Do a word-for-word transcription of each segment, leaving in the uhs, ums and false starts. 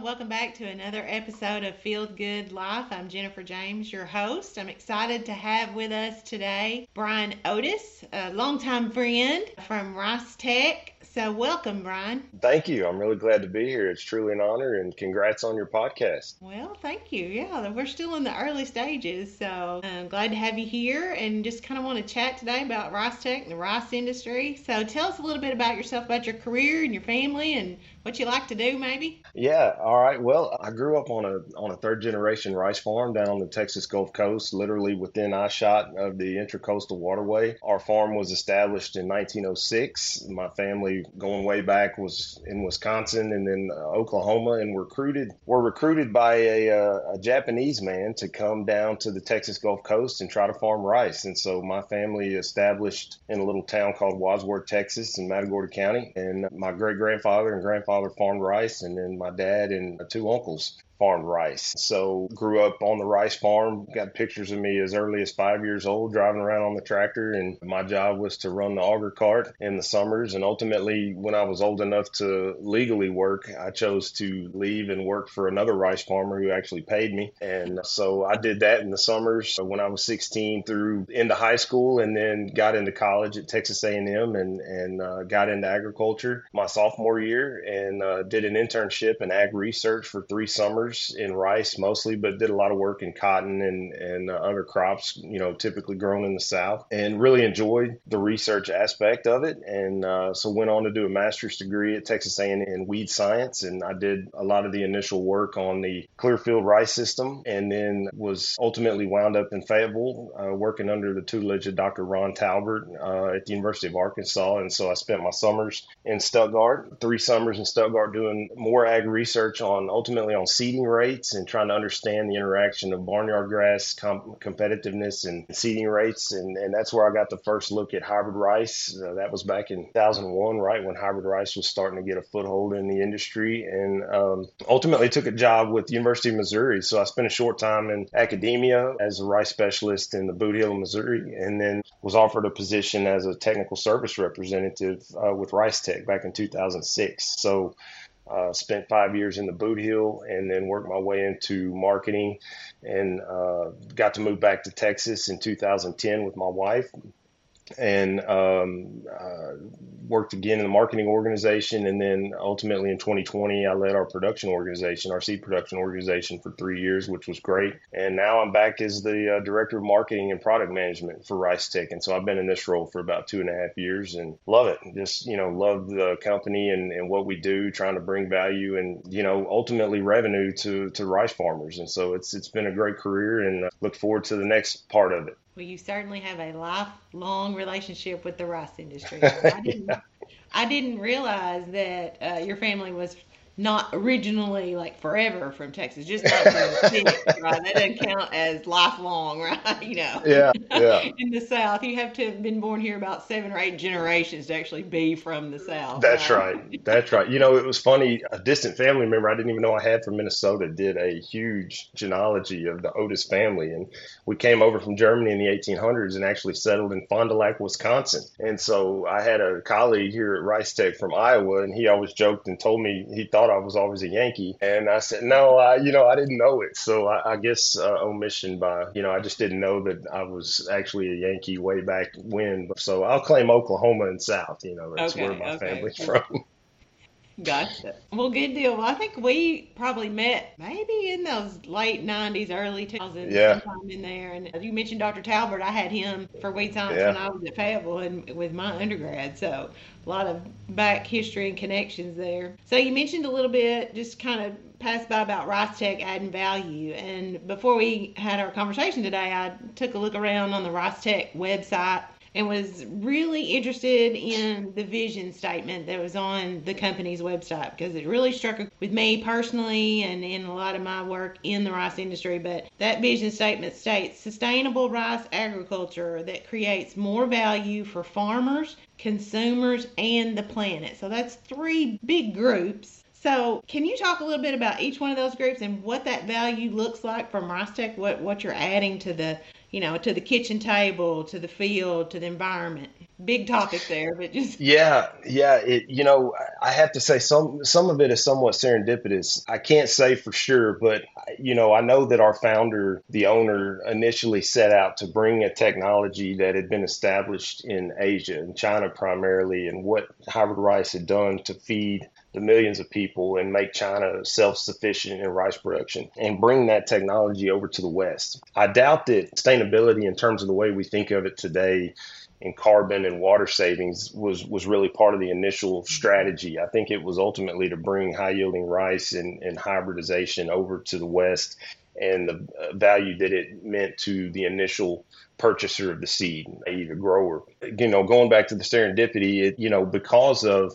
welcome back to another episode of Feel Good Life. I'm Jennifer James, your host. I'm excited to have with us today Brian Otis, a longtime friend from Rice Tech. So welcome, Brian. Thank you. I'm really glad to be here. It's truly an honor, and congrats on your podcast. Well, thank you. Yeah, we're still in the early stages, so I'm glad to have you here and just kind of want to chat today about Rice Tech and the rice industry. So tell us a little bit about yourself, about your career and your family and what you like to do, maybe. Yeah, all right. Well, I grew up on a on a third generation rice farm down on the Texas Gulf Coast, literally within eyeshot of the Intracoastal Waterway. Our farm was established in nineteen oh six. My family, going way back, was in Wisconsin and then uh, Oklahoma, and recruited were recruited by a, uh, a Japanese man to come down to the Texas Gulf Coast and try to farm rice. And so my family established in a little town called Wadsworth, Texas, in Matagorda County. And my great grandfather and grandfather farmed rice, and then my dad and two uncles farmed rice. So grew up on the rice farm, got pictures of me as early as five years old driving around on the tractor, and my job was to run the auger cart in the summers. And ultimately, when I was old enough to legally work, I chose to leave and work for another rice farmer who actually paid me. And so I did that in the summers when I was sixteen through into high school, and then got into college at Texas A and M and, and uh, got into agriculture my sophomore year, and uh, did an internship in ag research for three summers in rice mostly, but did a lot of work in cotton and, and uh, other crops, you know, typically grown in the South, and really enjoyed the research aspect of it. And uh, so went on to do a master's degree at Texas A and M in weed science. And I did a lot of the initial work on the Clearfield rice system, and then was ultimately wound up in Fayetteville, uh, working under the tutelage of Doctor Ron Talbert uh, at the University of Arkansas. And so I spent my summers in Stuttgart, three summers in Stuttgart, doing more ag research on ultimately on seeding rates and trying to understand the interaction of barnyard grass com- competitiveness and seeding rates. And, and that's where I got the first look at hybrid rice. Uh, that was back in two thousand one, right when hybrid rice was starting to get a foothold in the industry. And um, ultimately took a job with the University of Missouri. So I spent a short time in academia as a rice specialist in the Boot Hill, Missouri, and then was offered a position as a technical service representative uh, with Rice Tech back in two thousand six. So Uh, spent five years in the Boot Hill, and then worked my way into marketing, and uh, got to move back to Texas in two thousand ten with my wife, and um, uh, worked again in the marketing organization. And then ultimately in twenty twenty, I led our production organization, our seed production organization, for three years, which was great. And now I'm back as the uh, director of marketing and product management for Rice Tech. And so I've been in this role for about two and a half years and love it. Just, you know, love the company and, and what we do, trying to bring value and, you know, ultimately revenue to, to rice farmers. And so it's it's been a great career, and uh, look forward to the next part of it. Well, you certainly have a lifelong relationship with the rice industry. I didn't, Yeah. I didn't realize that uh, your family was not originally like forever from Texas, just nineteen oh six, right? That doesn't count as lifelong, right? You know, Yeah, yeah. in the South, you have to have been born here about seven or eight generations to actually be from the South, That's right? right. That's right. You know, it was funny. A distant family member I didn't even know I had from Minnesota did a huge genealogy of the Otis family. And we came over from Germany in the eighteen hundreds and actually settled in Fond du Lac, Wisconsin. And so I had a colleague here at Rice Tech from Iowa, and he always joked and told me he thought I was always a Yankee. And I said, no, I, you know, I didn't know it. So I, I guess uh, omission by, you know, I just didn't know that I was actually a Yankee way back when. So I'll claim Oklahoma and South. You know, that's where Okay, my okay. family's from. Gotcha. Well, good deal. Well, I think we probably met maybe in those late nineties, early two thousands, Yeah, sometime in there. And you mentioned Doctor Talbert. I had him for weed science when yeah. I was at Fayetteville and with my undergrad. So a lot of back history and connections there. So you mentioned a little bit, just kind of passed by about Rice Tech adding value. And before we had our conversation today, I took a look around on the Rice Tech website and was really interested in the vision statement that was on the company's website because it really struck with me personally and in a lot of my work in the rice industry. But that vision statement states sustainable rice agriculture that creates more value for farmers, consumers, and the planet. So that's three big groups. So can you talk a little bit about each one of those groups and what that value looks like from Rice Tech, what, what you're adding to the, you know, to the kitchen table, to the field, to the environment? big topic there, but just Yeah, yeah. It, you know, I have to say some some of it is somewhat serendipitous. I can't say for sure, but you know, I know that our founder, the owner, initially set out to bring a technology that had been established in Asia, in China primarily, and what hybrid rice had done to feed the millions of people and make China self-sufficient in rice production and bring that technology over to the West. I doubt that sustainability in terms of the way we think of it today in carbon and water savings was was really part of the initial strategy. I think it was ultimately to bring high yielding rice and, and hybridization over to the West and the uh, value that it meant to the initial purchaser of the seed, that is the grower. You know, going back to the serendipity, it, you know, because of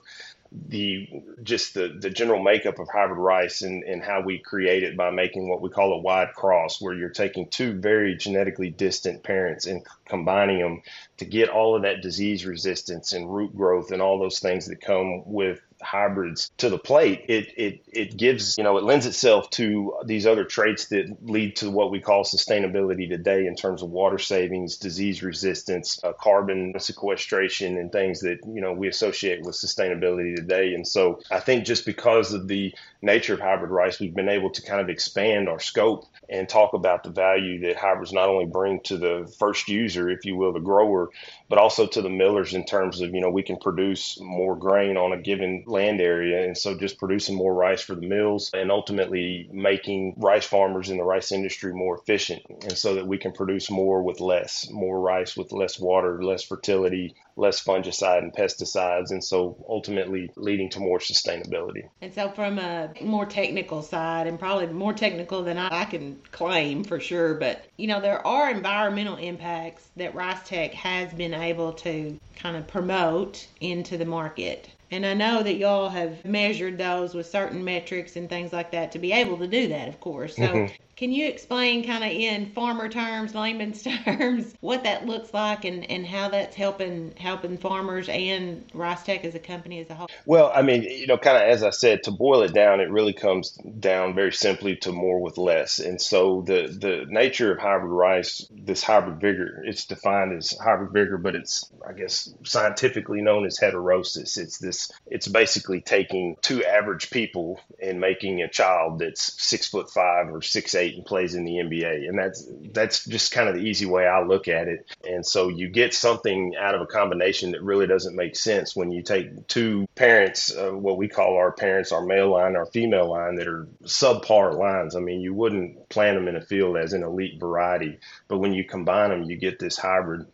the just the, the general makeup of hybrid rice and, and how we create it by making what we call a wide cross, where you're taking two very genetically distant parents and combining them to get all of that disease resistance and root growth and all those things that come with hybrids to the plate. It it it gives, you know, it lends itself to these other traits that lead to what we call sustainability today in terms of water savings, disease resistance, uh, carbon sequestration, and things that, you know, we associate with sustainability today. And so I think just because of the nature of hybrid rice, we've been able to kind of expand our scope and talk about the value that hybrids not only bring to the first user, if you will, the grower, but also to the millers in terms of, you know, we can produce more grain on a given land area. And so just producing more rice for the mills and ultimately making rice farmers in the rice industry more efficient. And so that we can produce more with less, more rice with less water, less fertility, less fungicide and pesticides. And so ultimately leading to more sustainability. and so from a more technical side, and probably more technical than I, I can claim for sure, but you know, there are environmental impacts that Rice Tech has been able to kind of promote into the market. And I know that y'all have measured those with certain metrics and things like that to be able to do that, of course. So, Mhm. can you explain kind of in farmer terms, layman's terms, what that looks like and, and how that's helping helping farmers and Rice Tech as a company as a whole? Well, I mean, you know, kind of as I said, to boil it down, it really comes down very simply to more with less. And so the the nature of hybrid rice, this hybrid vigor, it's defined as hybrid vigor, but it's, I guess, scientifically known as heterosis. It's this, it's basically taking two average people and making a child that's six foot five or six eight and plays in the N B A. And that's that's just kind of the easy way I look at it. And so you get something out of a combination that really doesn't make sense when you take two parents, uh, what we call our parents, our male line, our female line, that are subpar lines. I mean, you wouldn't plant them in a field as an elite variety, but when you combine them, you get this hybrid.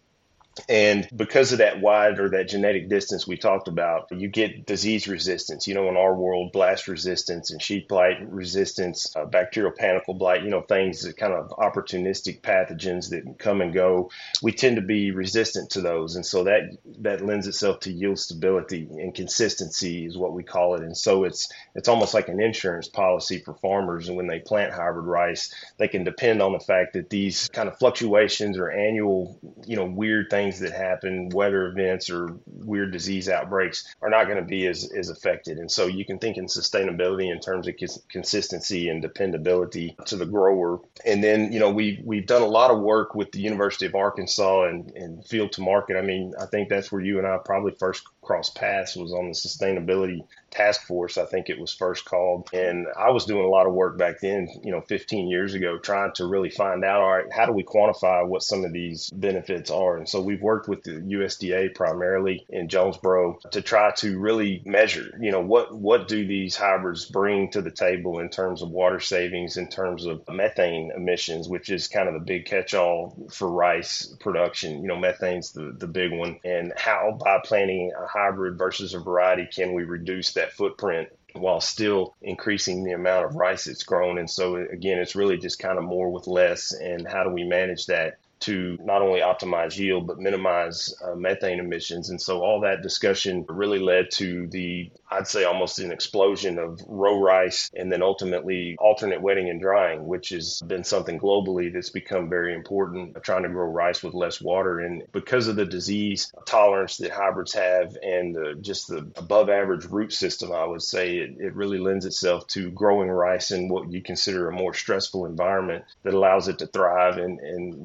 And because of that wide or that genetic distance we talked about, you get disease resistance. You know, in our world, blast resistance and sheath blight resistance, uh, bacterial panicle blight, you know, things that kind of opportunistic pathogens that come and go. We tend to be resistant to those. And so that that lends itself to yield stability and consistency is what we call it. And so it's it's almost like an insurance policy for farmers. And when they plant hybrid rice, they can depend on the fact that these kind of fluctuations or annual, you know, weird things that happen, weather events or weird disease outbreaks, are not going to be as, as affected. And so you can think in sustainability in terms of cons- consistency and dependability to the grower. And then, you know, we, we've done a lot of work with the University of Arkansas and, and field to market. I mean, I think that's where you and I probably first crossed paths, was on the sustainability task force, I think it was first called. And I was doing a lot of work back then, you know, fifteen years ago, trying to really find out, all right, how do we quantify what some of these benefits are? And so we've worked with the U S D A primarily in Jonesboro to try to really measure, you know, what, what do these hybrids bring to the table in terms of water savings, in terms of methane emissions, which is kind of the big catch-all for rice production. You know, methane's the, the big one. And how, by planting a hybrid versus a variety, can we reduce that footprint while still increasing the amount of rice that's grown? And so again, it's really just kind of more with less, and how do we manage that to not only optimize yield, but minimize uh, methane emissions. And so all that discussion really led to the, I'd say, almost an explosion of row rice, and then ultimately alternate wetting and drying, which has been something globally that's become very important, trying to grow rice with less water. And because of the disease tolerance that hybrids have and the, just the above average root system, I would say it, it really lends itself to growing rice in what you consider a more stressful environment that allows it to thrive and, and reduce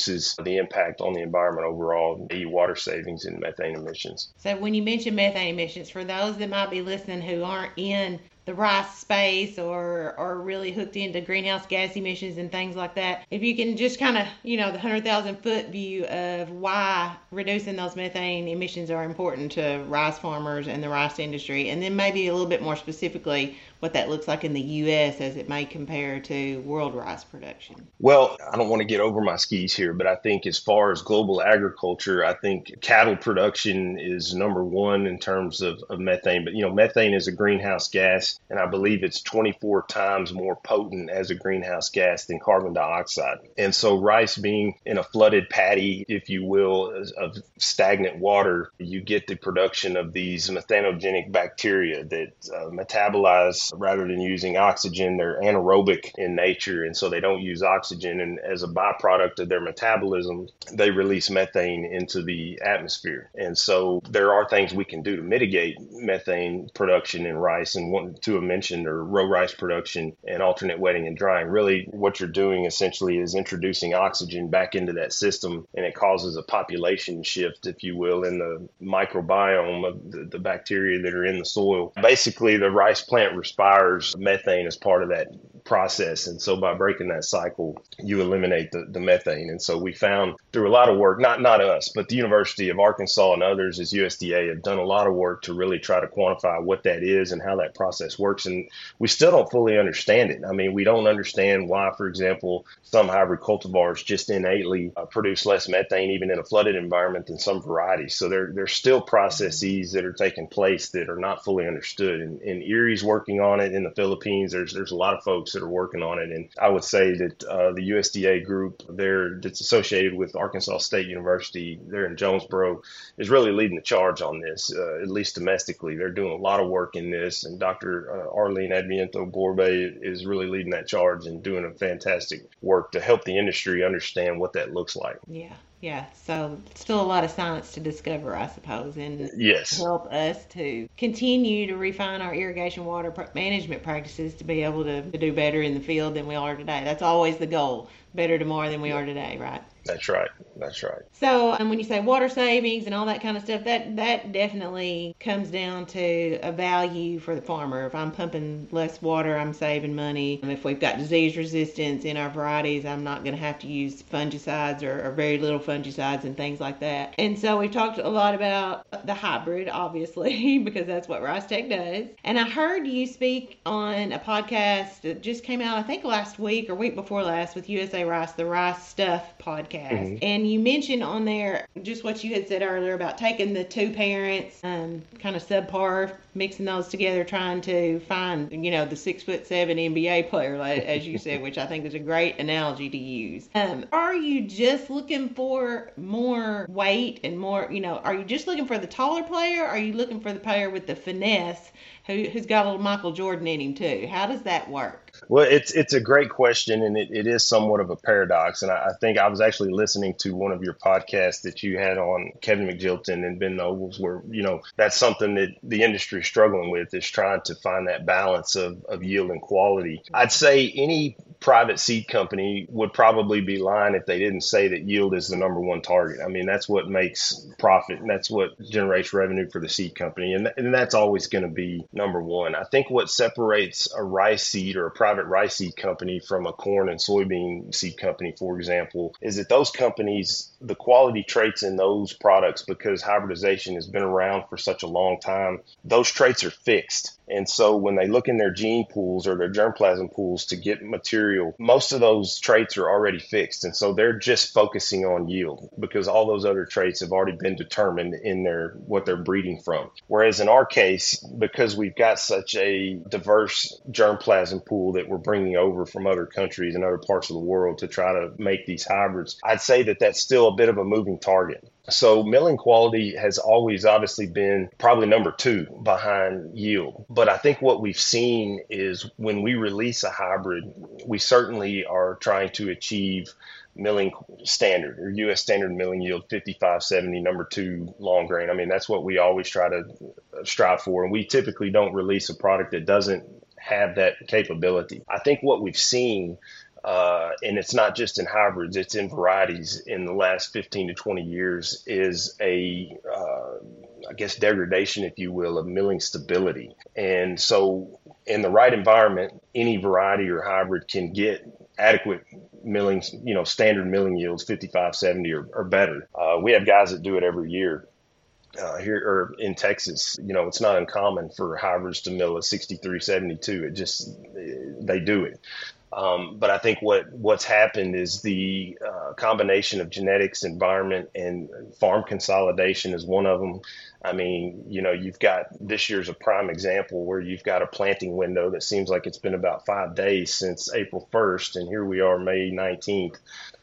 reduces the impact on the environment overall, the water savings and methane emissions. So when you mention methane emissions, for those that might be listening who aren't in the rice space or are really hooked into greenhouse gas emissions and things like that, if you can just kind of, you know, the one hundred thousand foot view of why reducing those methane emissions are important to rice farmers and the rice industry, and then maybe a little bit more specifically what that looks like in the U S as it may compare to world rice production. Well, I don't want to get over my skis here, but I think as far as global agriculture, I think cattle production is number one in terms of, of methane. But, you know, methane is a greenhouse gas, and I believe it's twenty-four times more potent as a greenhouse gas than carbon dioxide. And so rice being in a flooded paddy, if you will, of stagnant water, you get the production of these methanogenic bacteria that uh, metabolize rather than using oxygen. They're anaerobic in nature, and so they don't use oxygen. And as a byproduct of their metabolism, they release methane into the atmosphere. And so there are things we can do to mitigate methane production in rice. And one, two have mentioned are row rice production and alternate wetting and drying. Really, what you're doing essentially is introducing oxygen back into that system, and it causes a population shift, if you will, in the microbiome of the, the bacteria that are in the soil. Basically, the rice plant respires methane as part of that process. And so by breaking that cycle, you eliminate the, the methane. And so we found through a lot of work, not not us, but the University of Arkansas and others as U S D A have done a lot of work to really try to quantify what that is and how that process works. And we still don't fully understand it. I mean, we don't understand why, for example, some hybrid cultivars just innately uh, produce less methane even in a flooded environment than some varieties. So there, there's still processes that are taking place that are not fully understood. And, and Erie's working on it in the Philippines. There's there's a lot of folks that are working on it. And I would say that uh, the U S D A group there that's associated with Arkansas State University there in Jonesboro is really leading the charge on this, uh, at least domestically. They're doing a lot of work in this. And Doctor Uh, Arlene Adviento Borbe is really leading that charge and doing a fantastic work to help the industry understand what that looks like. Yeah. Yeah, so still a lot of science to discover, I suppose, and yes. help us to continue to refine our irrigation water pr- management practices to be able to, to do better in the field than we are today. That's always the goal, better tomorrow than we are today, right? That's right. That's right. So, and when you say water savings and all that kind of stuff, that that definitely comes down to a value for the farmer. If I'm pumping less water, I'm saving money. If we've got disease resistance in our varieties, I'm not going to have to use fungicides or, or very little fungicides and things like that. And so we've talked a lot about the hybrid, obviously, because that's what RiceTech does. And I heard you speak on a podcast that just came out, I think last week or week before last, with U S A Rice, the Rice Stuff podcast. Mm-hmm. And you mentioned on there just what you had said earlier about taking the two parents, um, kind of subpar, mixing those together, trying to find, you know, the six foot seven N B A player, as you said, which I think is a great analogy to use. Um, are you just looking for more weight and more, you know, are you just looking for the taller player? Or are you looking for the player with the finesse who, who's got a little Michael Jordan in him too? How does that work? Well, it's it's a great question, and it, it is somewhat of a paradox. And I, I think I was actually listening to one of your podcasts that you had on Kevin McGilton and Ben Nobles, where, you know, that's something that the industry is struggling with, is trying to find that balance of, of yield and quality. I'd say any private seed company would probably be lying if they didn't say that yield is the number one target. I mean, that's what makes profit, and that's what generates revenue for the seed company. And, and that's always going to be number one. I think what separates a rice seed or a private rice seed company from a corn and soybean seed company, for example, is that those companies, the quality traits in those products, because hybridization has been around for such a long time, those traits are fixed. And so when they look in their gene pools or their germplasm pools to get material, most of those traits are already fixed. And so they're just focusing on yield because all those other traits have already been determined in their what they're breeding from. Whereas in our case, because we've got such a diverse germplasm pool that we're bringing over from other countries and other parts of the world to try to make these hybrids, I'd say that that's still a bit of a moving target. So milling quality has always obviously been probably number two behind yield. But I think what we've seen is when we release a hybrid, we certainly are trying to achieve milling standard or U S standard milling yield fifty-five seventy, number two long grain. I mean, that's what we always try to strive for. And we typically don't release a product that doesn't have that capability. I think what we've seen uh, and it's not just in hybrids, it's in varieties in the last fifteen to twenty years, is a, uh, I guess, degradation, if you will, of milling stability. And so in the right environment, any variety or hybrid can get adequate milling, you know, standard milling yields, fifty-five, seventy or, or better. Uh, we have guys that do it every year. Uh, here or in Texas, you know, it's not uncommon for hybrids to mill a sixty-three, seventy-two. It just, they do it. Um, but I think what what's happened is the uh, combination of genetics, environment, and farm consolidation is one of them. I mean, you know, you've got this year's a prime example where you've got a planting window that seems like it's been about five days since April first, and here we are, May nineteenth.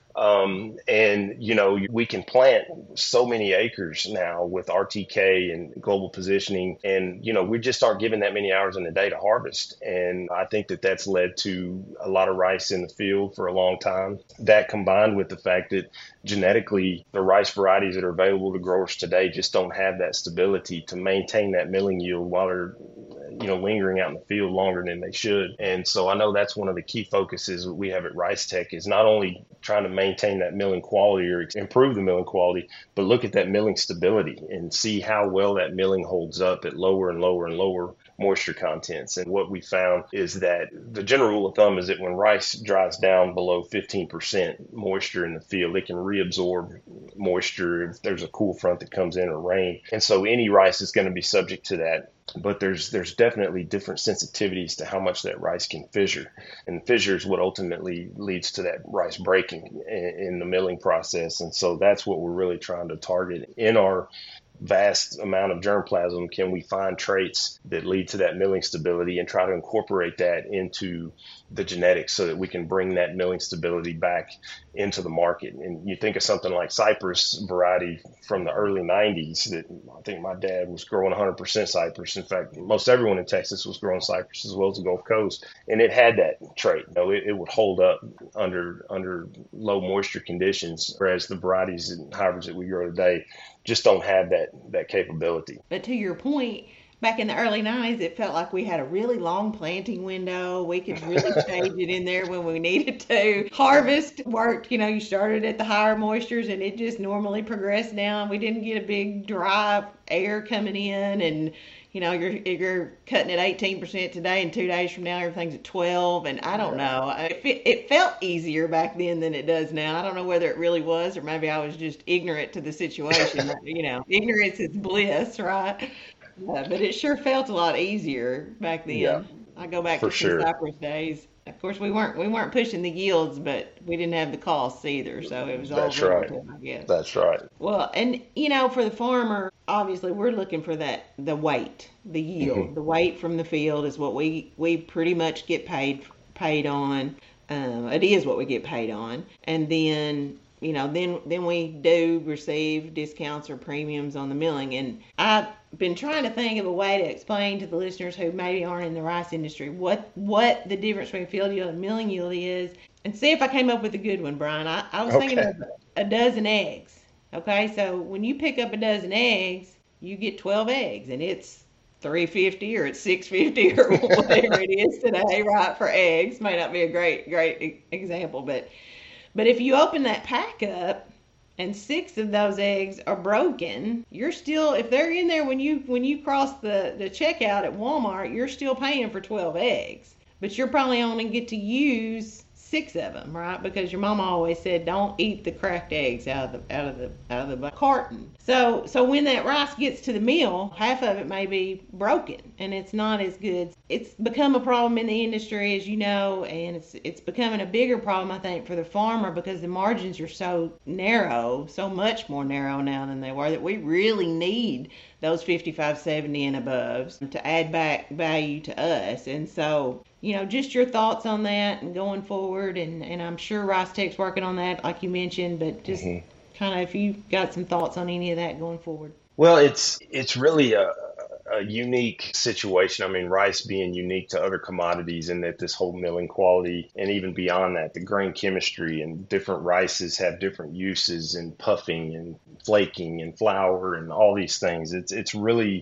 Um, and, you know, we can plant so many acres now with R T K and global positioning. And, you know, we just aren't given that many hours in the day to harvest. And I think that that's led to a lot of rice in the field for a long time. That combined with the fact that genetically the rice varieties that are available to growers today just don't have that stability to maintain that milling yield while they're, you know, lingering out in the field longer than they should. And so I know that's one of the key focuses we have at Rice Tech is not only trying to maintain that milling quality or improve the milling quality, but look at that milling stability and see how well that milling holds up at lower and lower and lower moisture contents. And what we found is that the general rule of thumb is that when rice dries down below fifteen percent moisture in the field, it can reabsorb moisture if there's a cool front that comes in or rain. And so any rice is going to be subject to that. But there's there's definitely different sensitivities to how much that rice can fissure. And fissure is what ultimately leads to that rice breaking in, in the milling process. And so that's what we're really trying to target in our vast amount of germplasm. Can we find traits that lead to that milling stability and try to incorporate that into the genetics so that we can bring that milling stability back into the market? And you think of something like Cypress variety from the early nineties that I think my dad was growing one hundred percent Cypress. In fact, most everyone in Texas was growing Cypress as well as the Gulf Coast. And it had that trait. You know, it, it would hold up under under low moisture conditions, whereas the varieties and hybrids that we grow today just don't have that that capability. But to your point, back in the early nineties, it felt like we had a really long planting window. We could really change it in there when we needed to. Harvest worked, you know, you started at the higher moistures and it just normally progressed down. We didn't get a big dry air coming in and, you know, you're you're cutting at eighteen percent today and two days from now everything's at twelve. And I don't know. It, it felt easier back then than it does now. I don't know whether it really was or maybe I was just ignorant to the situation. You know, ignorance is bliss, right? Yeah, but it sure felt a lot easier back then. Yeah, I go back for to some sure. Cypress days. Of course, we weren't we weren't pushing the yields, but we didn't have the costs either, so it was all That's right. relative, I guess. That's right. Well, and you know, for the farmer, obviously, we're looking for that the weight, the yield, the weight from the field is what we we pretty much get paid paid on. Um, it is what we get paid on, and then you know, then then we do receive discounts or premiums on the milling. And I've been trying to think of a way to explain to the listeners who maybe aren't in the rice industry what what the difference between field yield and milling yield is, and see if I came up with a good one, Brian. I, I was thinking Okay. of a dozen eggs. Okay, so when you pick up a dozen eggs, you get twelve eggs, and it's three fifty or it's six fifty or whatever it is today, right? For eggs, may not be a great great e- example, but but if you open that pack up and six of those eggs are broken, you're still, if they're in there when you when you cross the, the checkout at Walmart, you're still paying for twelve eggs. But you're probably only get to use six of them, right? Because your mama always said, don't eat the cracked eggs out of the out of the out of the carton. So so when that rice gets to the mill, half of it may be broken and it's not as good. It's become a problem in the industry, as you know, and it's it's becoming a bigger problem, I think, for the farmer because the margins are so narrow, so much more narrow now than they were, that we really need those fifty-five, seventy and above to add back value to us. And so, you know, just your thoughts on that and going forward. And, and I'm sure Rice Tech's working on that, like you mentioned, but just Mhm. kind of if you got some thoughts on any of that going forward. Well, it's it's really a, a unique situation. I mean, rice being unique to other commodities in that this whole milling quality and even beyond that, the grain chemistry and different rices have different uses in puffing and flaking and flour and all these things. It's it's really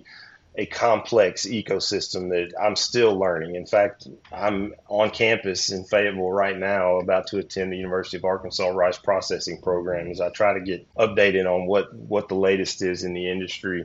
a complex ecosystem that I'm still learning. In fact, I'm on campus in Fayetteville right now, about to attend the University of Arkansas rice processing program as I try to get updated on what, what the latest is in the industry.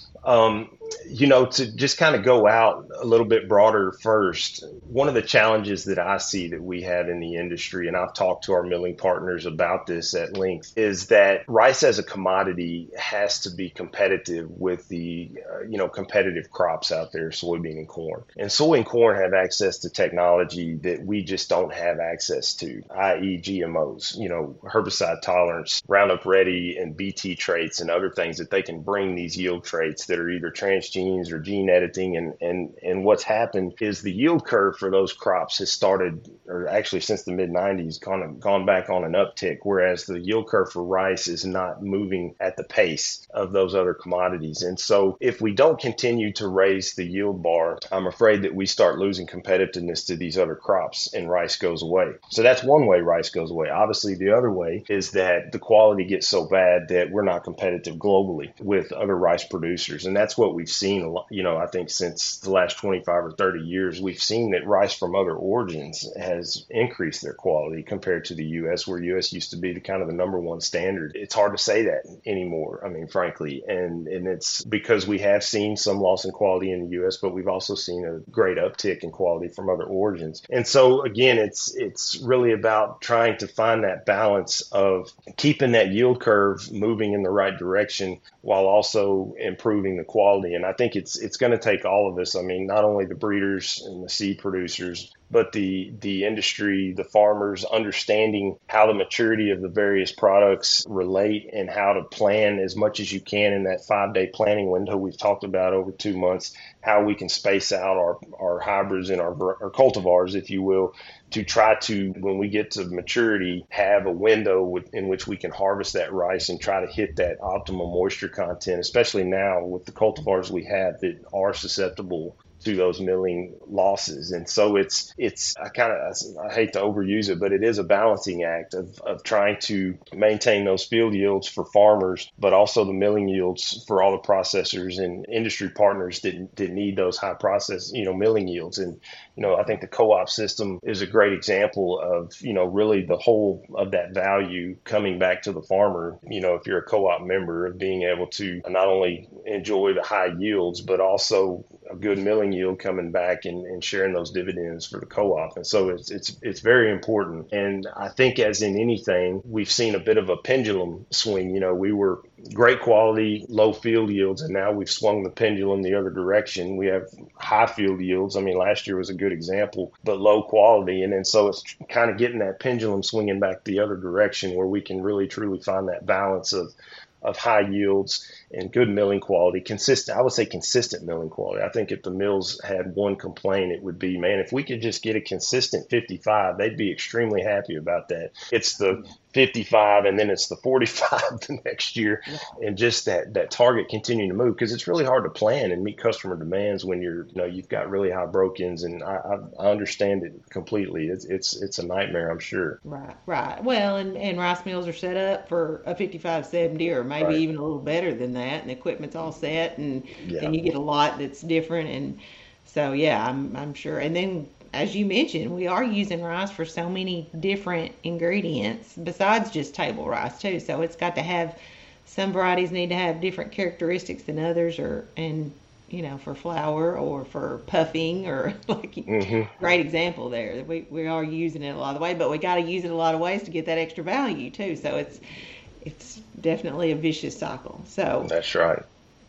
Um, you know, to just kind of go out a little bit broader first, one of the challenges that I see that we have in the industry, and I've talked to our milling partners about this at length, is that rice as a commodity has to be competitive with the, uh, you know, competitive crops out there, soybean and corn. And soy and corn have access to technology that we just don't have access to, that is G M Os, you know, herbicide tolerance, Roundup Ready and B T traits and other things that they can bring these yield traits that are either transgenes or gene editing. And, and, and what's happened is the yield curve for those crops has started, or actually since the mid nineties, kind of gone back on an uptick, whereas the yield curve for rice is not moving at the pace of those other commodities. And so if we don't continue to raise the yield bar, I'm afraid that we start losing competitiveness to these other crops and rice goes away. So that's one way rice goes away. Obviously, the other way is that the quality gets so bad that we're not competitive globally with other rice producers. And that's what we've seen a lot, you know, I think since the last twenty-five or thirty years, we've seen that rice from other origins has increased their quality compared to the U S, where U S used to be the kind of the number one standard. It's hard to say that anymore, I mean, frankly, and, and it's because we have seen some loss in quality in the U S, but we've also seen a great uptick in quality from other origins. And so, again, it's it's really about trying to find that balance of keeping that yield curve moving in the right direction while also improving the quality. And I think it's it's going to take all of us. I mean, not only the breeders and the seed producers, but the the industry, the farmers, understanding how the maturity of the various products relate and how to plan as much as you can in that five-day planning window we've talked about over two months, how we can space out our, our hybrids and our, our cultivars, if you will, to try to, when we get to maturity, have a window with, in which we can harvest that rice and try to hit that optimal moisture content, especially now with the cultivars we have that are susceptible to those milling losses. And so it's, it's, I kind of, I hate to overuse it, but it is a balancing act of, of trying to maintain those field yields for farmers, but also the milling yields for all the processors and industry partners that, that need those high process, you know, milling yields. And, you know, I think the co-op system is a great example of, you know, really the whole of that value coming back to the farmer. You know, if you're a co-op member, of being able to not only enjoy the high yields, but also a good milling yield coming back and, and sharing those dividends for the co-op. And so it's, it's, it's very important. And I think as in anything, we've seen a bit of a pendulum swing. You know, we were great quality, low field yields, and now we've swung the pendulum the other direction. We have high field yields. I mean, last year was a good example, but low quality. And then so it's kind of getting that pendulum swinging back the other direction where we can really truly find that balance of of high yields and good milling quality, consistent, I would say consistent milling quality. I think if the mills had one complaint, it would be, man, if we could just get a consistent fifty-five, they'd be extremely happy about that. It's the fifty-five and then it's the forty-five the next year, and just that that target continuing to move, because it's really hard to plan and meet customer demands when you're, you know, you've got really high break-ins, and I, I, I understand it completely. It's it's it's a nightmare, I'm sure. Right, right. Well, and, and rice mills are set up for a fifty-five seventy or maybe Right. even a little better than that, and the equipment's all set, and Yeah. and you get a lot that's different, and so yeah, I'm I'm sure. And then, as you mentioned, we are using rice for so many different ingredients besides just table rice too. So it's got to have, some varieties need to have different characteristics than others, or and you know, for flour or for puffing, or like hmm great example there. We we are using it a lot of the way, but we got to use it a lot of ways to get that extra value too. So it's it's definitely a vicious cycle. So That's right.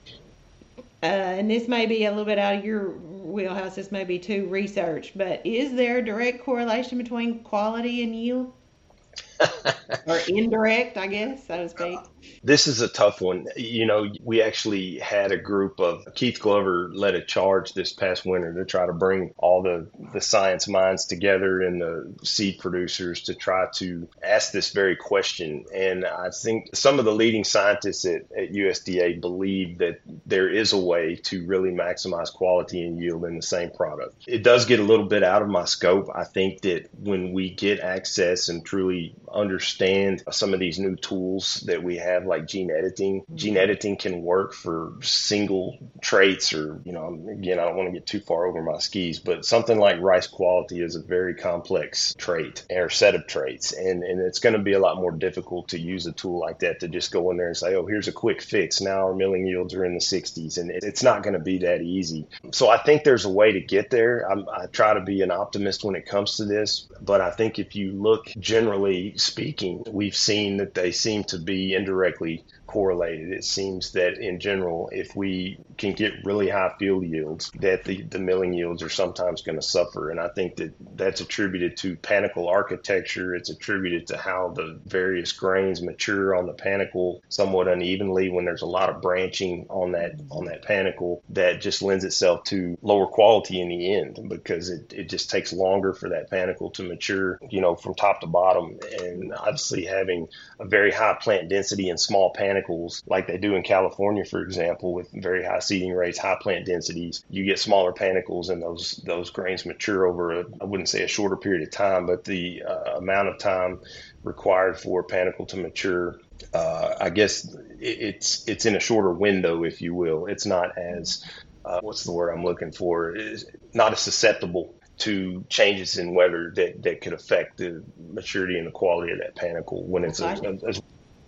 uh, and this may be a little bit out of your wheelhouse. This may be too research, but is there a direct correlation between quality and yield, or indirect, I guess, so to speak? This is a tough one. You know, we actually had a group of, Keith Glover led a charge this past winter to try to bring all the, the science minds together and the seed producers to try to ask this very question. And I think some of the leading scientists at, at U S D A believe that there is a way to really maximize quality and yield in the same product. It does get a little bit out of my scope. I think that when we get access and truly understand some of these new tools that we have have like gene editing. Gene editing can work for single traits or, you know, again, I don't want to get too far over my skis, but something like rice quality is a very complex trait or set of traits. And, and it's going to be a lot more difficult to use a tool like that to just go in there and say, oh, here's a quick fix. Now our milling yields are in the sixties, and it's not going to be that easy. So I think there's a way to get there. I'm, I try to be an optimist when it comes to this, but I think if you look generally speaking, we've seen that they seem to be indirectly correlated. It seems that in general, if we can get really high field yields, that the, the milling yields are sometimes going to suffer. And I think that that's attributed to panicle architecture. It's attributed to how the various grains mature on the panicle somewhat unevenly when there's a lot of branching on that on that panicle that just lends itself to lower quality in the end, because it, it just takes longer for that panicle to mature, you know, from top to bottom. And obviously having a very high plant density in small panicles like they do in California, for example, with very high seeding rates, high plant densities, you get smaller panicles, and those those grains mature over, a, I wouldn't say a shorter period of time, but the uh, amount of time required for a panicle to mature, uh, I guess it, it's it's in a shorter window, if you will. It's not as, uh, what's the word I'm looking for, it's not as susceptible to changes in weather that, that could affect the maturity and the quality of that panicle when it's a, a, a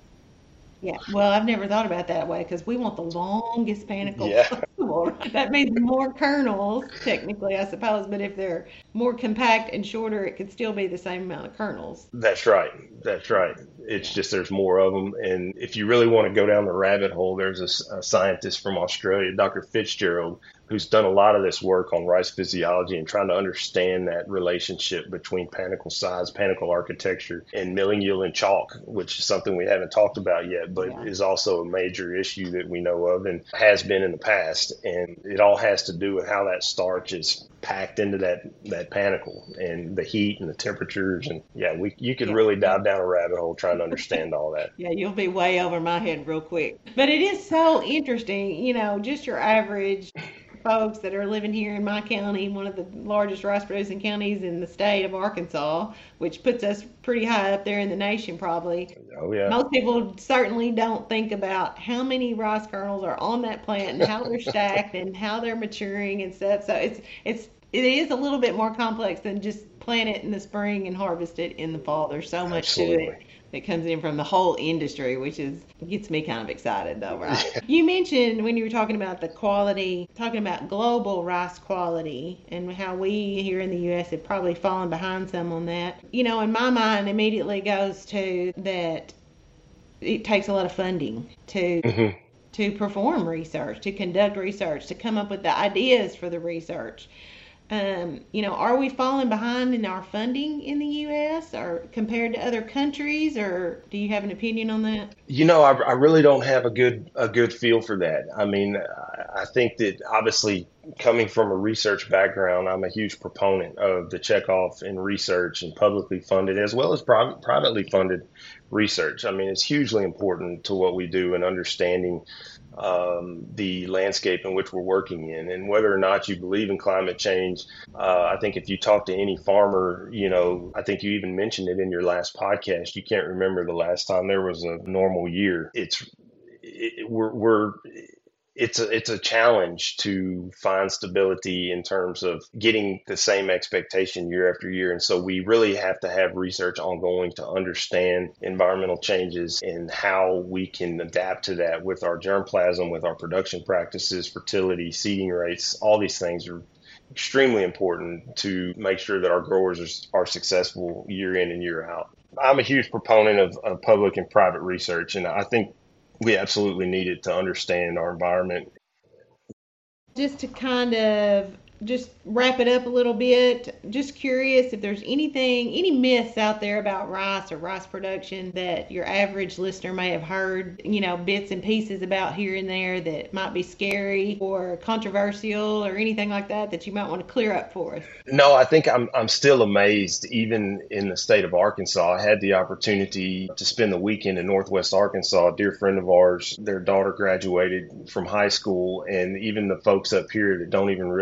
Yeah, well, I've never thought about it that way because we want the longest panicle yeah. possible. That means more kernels, technically, I suppose, but if they're more compact and shorter, it could still be the same amount of kernels. That's right. That's right. It's just there's more of them. And if you really want to go down the rabbit hole, there's a, a scientist from Australia, Doctor Fitzgerald, who's done a lot of this work on rice physiology and trying to understand that relationship between panicle size, panicle architecture, and milling yield and chalk, which is something we haven't talked about yet, but yeah. is also a major issue that we know of and has been in the past. And it all has to do with how that starch is packed into that, that panicle and the heat and the temperatures. And yeah, we you could yeah. really dive down a rabbit hole trying to understand all that. Yeah, you'll be way over my head real quick. But it is so interesting, you know, just your average folks that are living here in my county, one of the largest rice producing counties in the state of Arkansas, which puts us pretty high up there in the nation probably. Oh yeah. Most people certainly don't think about how many rice kernels are on that plant and how they're stacked and how they're maturing and stuff. So it's it's it is a little bit more complex than just plant it in the spring and harvest it in the fall. There's so much Absolutely. to it that comes in from the whole industry, which is gets me kind of excited though, right? Yeah. You mentioned when you were talking about the quality, talking about global rice quality and how we here in the U S have probably fallen behind some on that. You know, and my mind immediately goes to that it takes a lot of funding to mm-hmm. to perform research, to conduct research, to come up with the ideas for the research. Um, you know, are we falling behind in our funding in the U S or compared to other countries, or do you have an opinion on that? You know, I, I really don't have a good a good feel for that. I mean, I think that obviously coming from a research background, I'm a huge proponent of the checkoff in research and publicly funded as well as private, privately funded research. I mean, it's hugely important to what we do and understanding um, the landscape in which we're working in. And whether or not you believe in climate change, uh, I think if you talk to any farmer, you know, I think you even mentioned it in your last podcast, you can't remember the last time there was a normal year. It's, it, we're, we're, It's a it's a challenge to find stability in terms of getting the same expectation year after year. And so we really have to have research ongoing to understand environmental changes and how we can adapt to that with our germplasm, with our production practices, fertility, seeding rates. All these things are extremely important to make sure that our growers are, are successful year in and year out. I'm a huge proponent of, of public and private research, and I think we absolutely need it to understand our environment. Just to kind of just wrap it up a little bit, just curious if there's anything, any myths out there about rice or rice production that your average listener may have heard, you know, bits and pieces about here and there that might be scary or controversial or anything like that that you might want to clear up for us. No, I think I'm I'm still amazed. Even in the state of Arkansas, I had the opportunity to spend the weekend in Northwest Arkansas. A dear friend of ours, their daughter graduated from high school, and even the folks up here that don't even realize that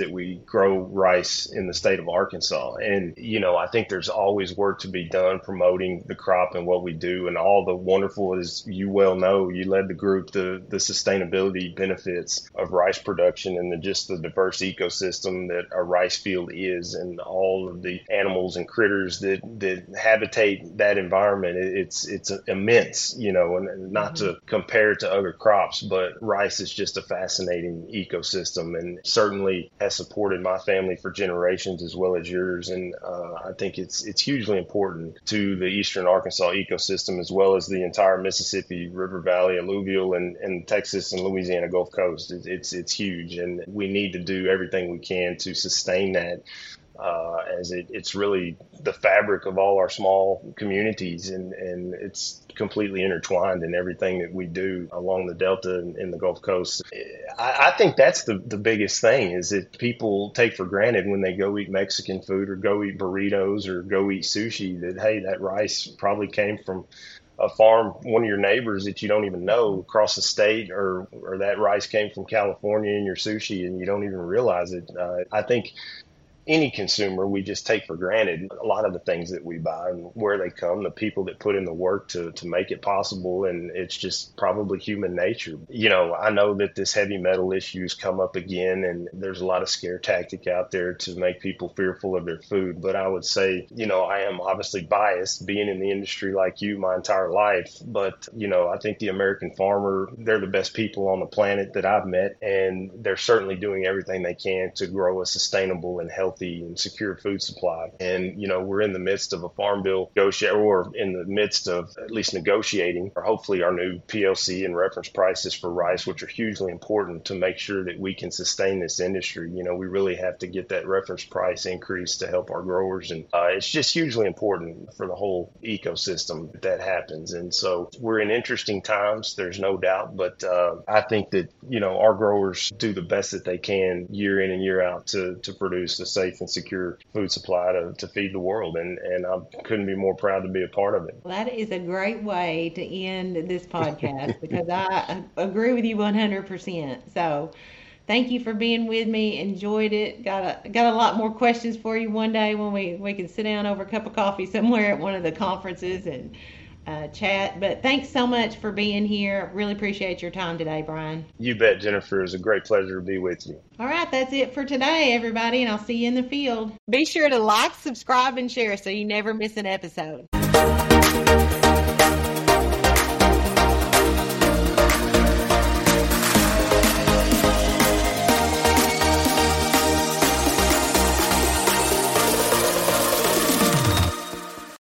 that we grow rice in the state of Arkansas. And, you know, I think there's always work to be done promoting the crop and what we do. And all the wonderful, as you well know, you led the group, the, the sustainability benefits of rice production and the, just the diverse ecosystem that a rice field is, and all of the animals and critters that, that habitate that environment. It's, it's immense, you know, and not mm-hmm. to compare it to other crops, but rice is just a fascinating ecosystem and certainly has supported my family for generations as well as yours. And uh, I think it's it's hugely important to the eastern Arkansas ecosystem as well as the entire Mississippi River Valley, alluvial, and, and Texas and Louisiana Gulf Coast. It, it's it's huge, and we need to do everything we can to sustain that. Uh, as it, it's really the fabric of all our small communities, and, and it's completely intertwined in everything that we do along the Delta and in the Gulf Coast. I, I think that's the, the biggest thing, is that people take for granted when they go eat Mexican food or go eat burritos or go eat sushi that, hey, that rice probably came from a farm, one of your neighbors that you don't even know across the state, or, or that rice came from California in your sushi and you don't even realize it. Uh, I think any consumer, we just take for granted a lot of the things that we buy and where they come, the people that put in the work to, to make it possible. And it's just probably human nature. You know, I know that this heavy metal issues come up again, and there's a lot of scare tactic out there to make people fearful of their food. But I would say, you know, I am obviously biased being in the industry like you my entire life. But, you know, I think the American farmer, they're the best people on the planet that I've met. And they're certainly doing everything they can to grow a sustainable and healthy and secure food supply. And, you know, we're in the midst of a farm bill negotiation, or in the midst of at least negotiating, or hopefully our new P L C and reference prices for rice, which are hugely important to make sure that we can sustain this industry. You know, we really have to get that reference price increase to help our growers. And uh, it's just hugely important for the whole ecosystem that that happens. And so we're in interesting times, there's no doubt. But uh, I think that, you know, our growers do the best that they can year in and year out to, to produce the safe and secure food supply to, to feed the world. And, and I couldn't be more proud to be a part of it. Well, that is a great way to end this podcast because I agree with you one hundred percent. So thank you for being with me. Enjoyed it. Got a, got a lot more questions for you one day when we, we can sit down over a cup of coffee somewhere at one of the conferences and Uh, chat. But thanks so much for being here. Really appreciate your time today, Brian. You bet, Jennifer. It was a great pleasure to be with you. All right, that's it for today, everybody, and I'll see you in the field. Be sure to like, subscribe, and share so you never miss an episode.